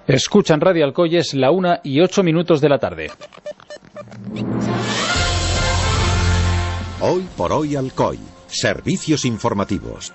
Escuchan Radio Alcoy, es la 1:08 de la tarde. Hoy por hoy Alcoy. Servicios informativos.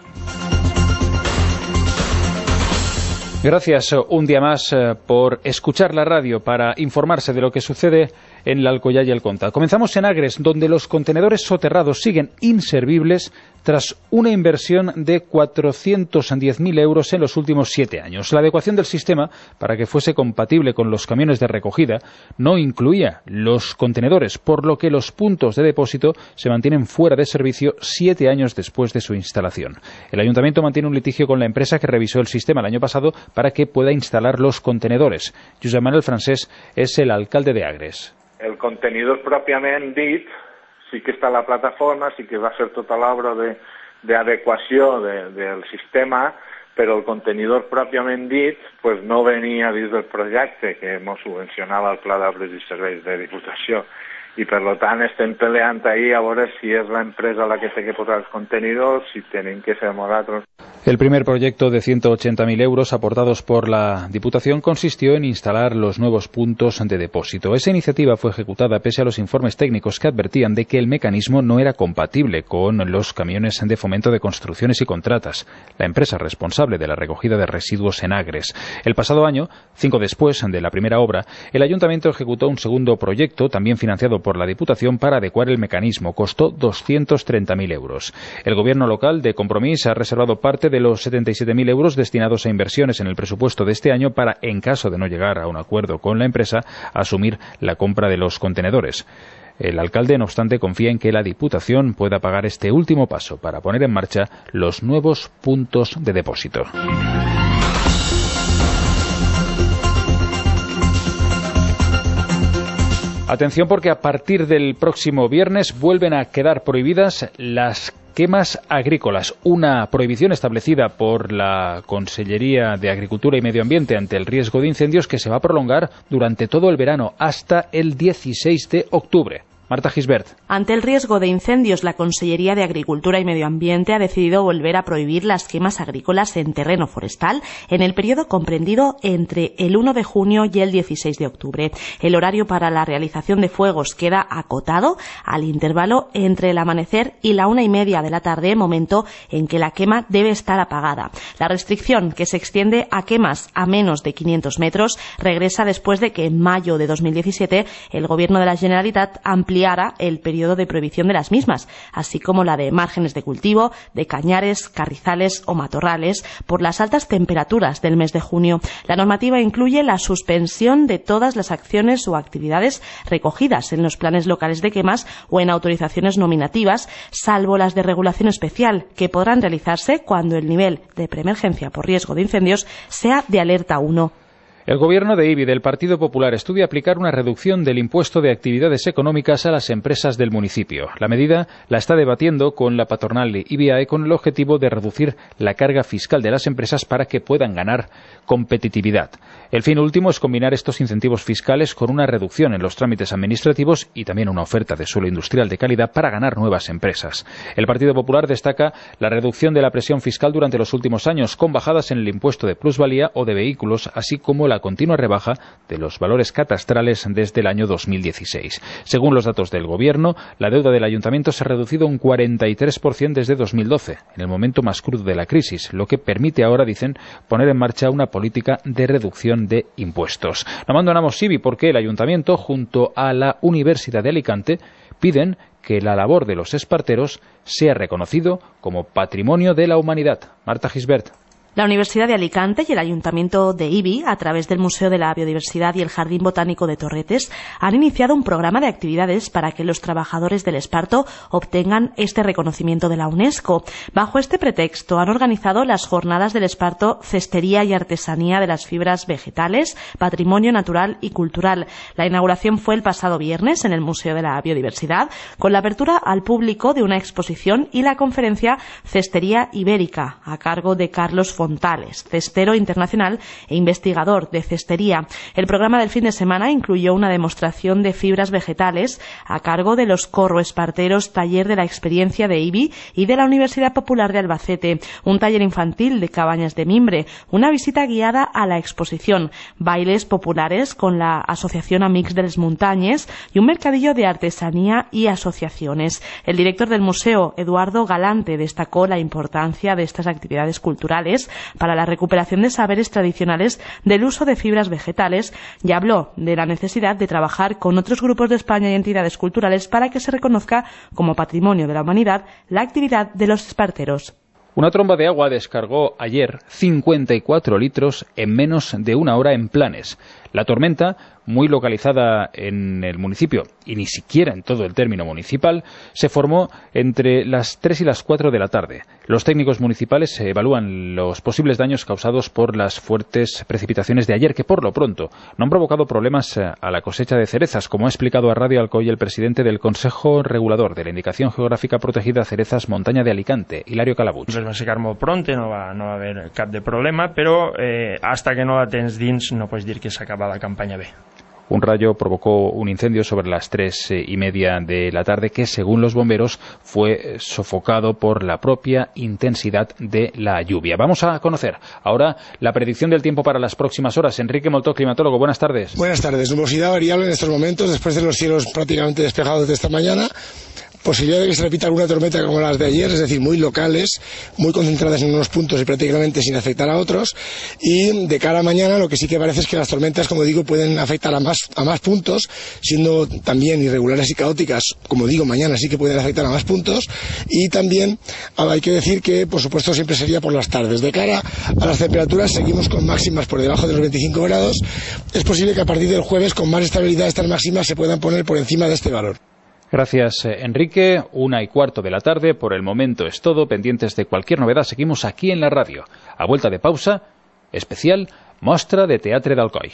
Gracias un día más por escuchar la radio para informarse de lo que sucede en la Alcoyá y el Conta. Comenzamos en Agres, donde los contenedores soterrados siguen inservibles tras una inversión de 410.000 euros en los últimos 7 años. La adecuación del sistema para que fuese compatible con los camiones de recogida no incluía los contenedores, por lo que los puntos de depósito se mantienen fuera de servicio 7 años después de su instalación. El Ayuntamiento mantiene un litigio con la empresa que revisó el sistema el año pasado para que pueda instalar los contenedores. Josep Manuel Francés es el alcalde de Agres. El contenidor pròpiament dit sí que està a la plataforma, sí que va fer tota l'obra d'adequació del sistema, però el contenidor pròpiament dit pues, no venia dins del projecte que ens subvencionava el Pla d'Obres i Serveis de Diputació. I per tant estem peleant ahí a veure si és l'empresa la que té que posar els contenidors, si tenim que ser nosaltres. El primer proyecto de 180.000 euros aportados por la Diputación consistió en instalar los nuevos puntos de depósito. Esa iniciativa fue ejecutada pese a los informes técnicos que advertían de que el mecanismo no era compatible con los camiones de fomento de construcciones y contratas, la empresa responsable de la recogida de residuos en Agres. El pasado año, 5 después de la primera obra, el Ayuntamiento ejecutó un segundo proyecto, también financiado por la Diputación, para adecuar el mecanismo. Costó 230.000 euros. El Gobierno local de Compromís ha reservado parte de los 77.000 euros destinados a inversiones en el presupuesto de este año para, en caso de no llegar a un acuerdo con la empresa, asumir la compra de los contenedores. El alcalde, no obstante, confía en que la Diputación pueda pagar este último paso para poner en marcha los nuevos puntos de depósito. Atención, porque a partir del próximo viernes vuelven a quedar prohibidas las quemas agrícolas, una prohibición establecida por la Consellería de Agricultura y Medio Ambiente ante el riesgo de incendios que se va a prolongar durante todo el verano hasta el 16 de octubre. Marta Gisbert. Ante el riesgo de incendios, la Consellería de Agricultura y Medio Ambiente ha decidido volver a prohibir las quemas agrícolas en terreno forestal en el periodo comprendido entre el 1 de junio y el 16 de octubre. El horario para la realización de fuegos queda acotado al intervalo entre el amanecer y la 1:30 de la tarde, momento en que la quema debe estar apagada. La restricción, que se extiende a quemas a menos de 500 metros, regresa después de que en mayo de 2017 el Gobierno de la Generalitat ampliara el periodo de prohibición de las mismas, así como la de márgenes de cultivo, de cañares, carrizales o matorrales, por las altas temperaturas del mes de junio. La normativa incluye la suspensión de todas las acciones o actividades recogidas en los planes locales de quemas o en autorizaciones nominativas, salvo las de regulación especial, que podrán realizarse cuando el nivel de preemergencia por riesgo de incendios sea de alerta 1. El Gobierno de IBI del Partido Popular estudia aplicar una reducción del impuesto de actividades económicas a las empresas del municipio. La medida la está debatiendo con la patronal IBIAE con el objetivo de reducir la carga fiscal de las empresas para que puedan ganar competitividad. El fin último es combinar estos incentivos fiscales con una reducción en los trámites administrativos y también una oferta de suelo industrial de calidad para ganar nuevas empresas. El Partido Popular destaca la reducción de la presión fiscal durante los últimos años, con bajadas en el impuesto de plusvalía o de vehículos, así como la continua rebaja de los valores catastrales desde el año 2016. Según los datos del Gobierno, la deuda del Ayuntamiento se ha reducido un 43% desde 2012, en el momento más crudo de la crisis, lo que permite ahora, dicen, poner en marcha una política de reducción de impuestos. No abandonamos IBI porque el Ayuntamiento, junto a la Universidad de Alicante, piden que la labor de los esparteros sea reconocido como Patrimonio de la Humanidad. Marta Gisbert. La Universidad de Alicante y el Ayuntamiento de Ibi, a través del Museo de la Biodiversidad y el Jardín Botánico de Torretes, han iniciado un programa de actividades para que los trabajadores del esparto obtengan este reconocimiento de la UNESCO. Bajo este pretexto han organizado las jornadas del esparto Cestería y Artesanía de las Fibras Vegetales, Patrimonio Natural y Cultural. La inauguración fue el pasado viernes en el Museo de la Biodiversidad, con la apertura al público de una exposición y la conferencia Cestería Ibérica, a cargo de Carlos Fonseca, Fontales, cestero internacional e investigador de cestería. El programa del fin de semana incluyó una demostración de fibras vegetales a cargo de los corroesparteros Taller de la Experiencia de IBI y de la Universidad Popular de Albacete, un taller infantil de cabañas de mimbre, una visita guiada a la exposición, bailes populares con la Asociación Amics de les Muntanyes y un mercadillo de artesanía y asociaciones. El director del museo, Eduardo Galante, destacó la importancia de estas actividades culturales para la recuperación de saberes tradicionales del uso de fibras vegetales y habló de la necesidad de trabajar con otros grupos de España y entidades culturales para que se reconozca como patrimonio de la humanidad la actividad de los esparteros. Una tromba de agua descargó ayer 54 litros en menos de una hora en Planes. La tormenta, muy localizada en el municipio y ni siquiera en todo el término municipal, se formó entre las 3 y las 4 de la tarde. Los técnicos municipales evalúan los posibles daños causados por las fuertes precipitaciones de ayer, que por lo pronto no han provocado problemas a la cosecha de cerezas, como ha explicado a Radio Alcoy el presidente del Consejo Regulador de la Indicación Geográfica Protegida Cerezas Montaña de Alicante, Hilario Calabuig. Pues va a secar molt pronte, no va haver cap de problema, però hasta que no la tens dins no pots dir que s'acaba la campanya bé. Un rayo provocó un incendio sobre las 3:30 de la tarde que, según los bomberos, fue sofocado por la propia intensidad de la lluvia. Vamos a conocer ahora la predicción del tiempo para las próximas horas. Enrique Moltó, climatólogo, buenas tardes. Buenas tardes. Nubosidad variable en estos momentos, después de los cielos prácticamente despejados de esta mañana. Posibilidad de que se repita alguna tormenta como las de ayer, es decir, muy locales, muy concentradas en unos puntos y prácticamente sin afectar a otros. Y de cara a mañana lo que sí que parece es que las tormentas, como digo, pueden afectar a más puntos, siendo también irregulares y caóticas, como digo, mañana sí que pueden afectar a más puntos. Y también hay que decir que, por supuesto, siempre sería por las tardes. De cara a las temperaturas, seguimos con máximas por debajo de los 25 grados. Es posible que a partir del jueves, con más estabilidad, estas máximas se puedan poner por encima de este valor. Gracias, Enrique. 1:15 de la tarde. Por el momento es todo. Pendientes de cualquier novedad, seguimos aquí en la radio. A vuelta de pausa, especial Mostra de Teatre d'Alcoi.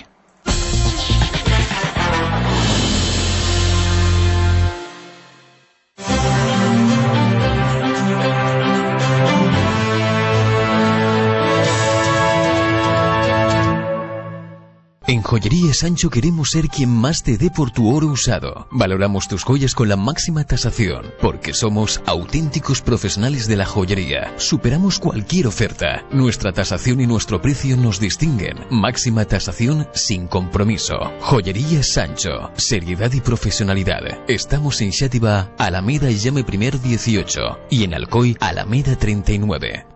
En Joyería Sancho queremos ser quien más te dé por tu oro usado. Valoramos tus joyas con la máxima tasación, porque somos auténticos profesionales de la joyería. Superamos cualquier oferta. Nuestra tasación y nuestro precio nos distinguen. Máxima tasación sin compromiso. Joyería Sancho. Seriedad y profesionalidad. Estamos en Xàtiva, Alameda Jaume I 18 y en Alcoi, Alameda 39.